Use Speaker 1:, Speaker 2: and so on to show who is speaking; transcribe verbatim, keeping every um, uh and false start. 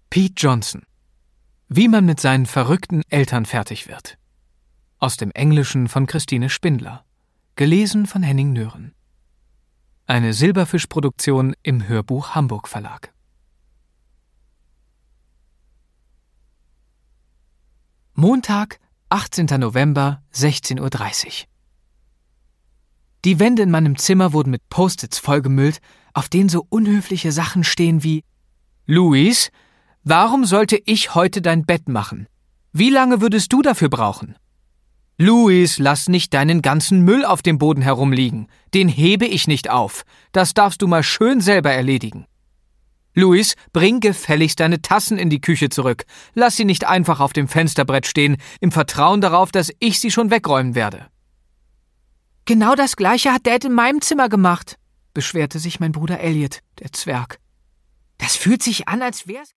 Speaker 1: Pete Johnson. Wie man mit seinen verrückten Eltern fertig wird. Aus dem Englischen von Christine Spindler. Gelesen von Henning Nören. Eine Silberfisch-Produktion im Hörbuch Hamburg Verlag. Montag, achtzehnter November, sechzehn Uhr dreißig. Die Wände in meinem Zimmer wurden mit Post-its vollgemüllt, auf denen so unhöfliche Sachen stehen wie: Luis, warum sollte ich heute dein Bett machen? Wie lange würdest du dafür brauchen? Luis, lass nicht deinen ganzen Müll auf dem Boden herumliegen. Den hebe ich nicht auf. Das darfst du mal schön selber erledigen. Luis, bring gefälligst deine Tassen in die Küche zurück. Lass sie nicht einfach auf dem Fensterbrett stehen, im Vertrauen darauf, dass ich sie schon wegräumen werde. Genau das Gleiche hat Dad in meinem Zimmer gemacht, beschwerte sich mein Bruder Elliot, der Zwerg. Das fühlt sich an, als wär's...